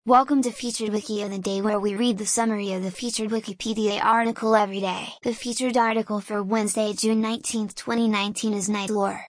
Welcome to Featured Wiki of the Day, where we read the summary of the featured Wikipedia article every day. The featured article for Wednesday, June 19, 2019 is Knight Lore.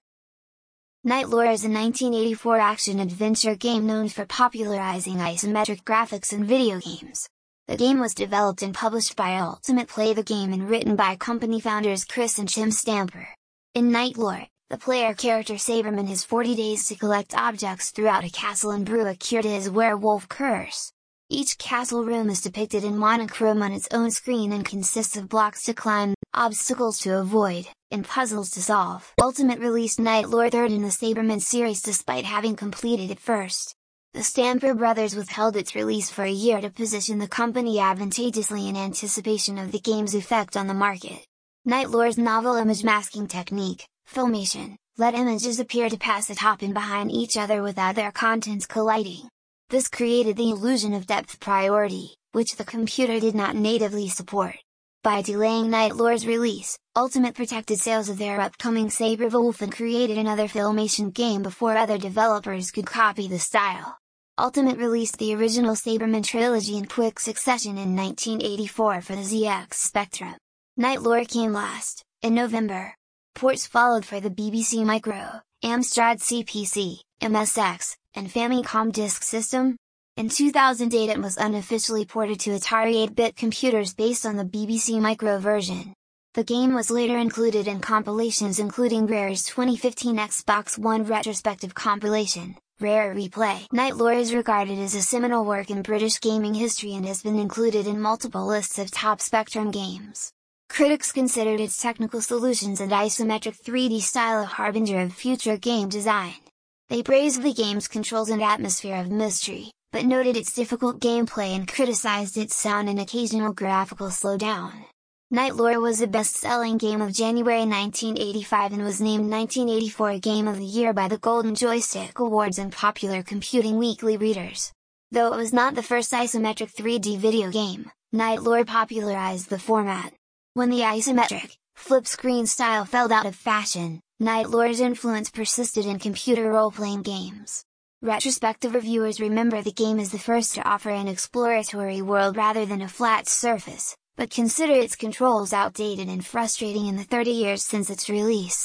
Knight Lore is a 1984 action-adventure game known for popularizing isometric graphics in video games. The game was developed and published by Ultimate Play the Game and written by company founders Chris and Jim Stamper. In Knight Lore, the player character Saberman has 40 days to collect objects throughout a castle and brew a cure to his werewolf curse. Each castle room is depicted in monochrome on its own screen and consists of blocks to climb, obstacles to avoid, and puzzles to solve. Ultimate released Knight Lore third in the Saberman series despite having completed it first. The Stamper brothers withheld its release for a year to position the company advantageously in anticipation of the game's effect on the market. Knight Lore's novel image masking technique, Filmation, let images appear to pass atop and behind each other without their contents colliding. This created the illusion of depth priority, which the computer did not natively support. By delaying Knight Lore's release, Ultimate protected sales of their upcoming Saberwolf and created another Filmation game before other developers could copy the style. Ultimate released the original Saberman trilogy in quick succession in 1984 for the ZX Spectrum. Knight Lore came last, in November. Ports followed for the BBC Micro, Amstrad CPC, MSX, and Famicom Disk System. In 2008 it was unofficially ported to Atari 8-bit computers based on the BBC Micro version. The game was later included in compilations including Rare's 2015 Xbox One retrospective compilation, Rare Replay. Knight Lore is regarded as a seminal work in British gaming history and has been included in multiple lists of top Spectrum games. Critics considered its technical solutions and isometric 3D style a harbinger of future game design. They praised the game's controls and atmosphere of mystery, but noted its difficult gameplay and criticized its sound and occasional graphical slowdown. Knight Lore was a best-selling game of January 1985 and was named 1984 Game of the Year by the Golden Joystick Awards and Popular Computing Weekly readers. Though it was not the first isometric 3D video game, Knight Lore popularized the format. When the isometric, flip-screen style fell out of fashion, Knight Lore's influence persisted in computer role-playing games. Retrospective reviewers remember the game as the first to offer an exploratory world rather than a flat surface, but consider its controls outdated and frustrating in the 30 years since its release.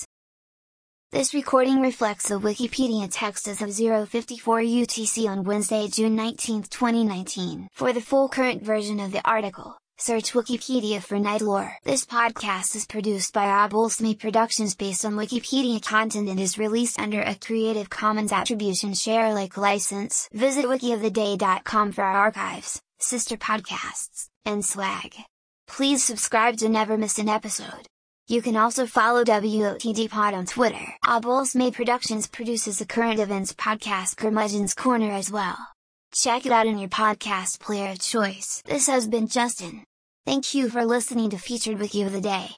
This recording reflects the Wikipedia text as of 0:54 UTC on Wednesday, June 19, 2019. For the full current version of the article, search Wikipedia for Knight Lore. This podcast is produced by Abulsme Productions based on Wikipedia content and is released under a Creative Commons Attribution Share Alike license. Visit wikioftheday.com for our archives, sister podcasts, and swag. Please subscribe to never miss an episode. You can also follow WOTD Pod on Twitter. Abulsme Productions produces the current events podcast Curmudgeon's Corner as well. Check it out in your podcast player of choice. This has been Justin. Thank you for listening to Featured Wiki of the Day.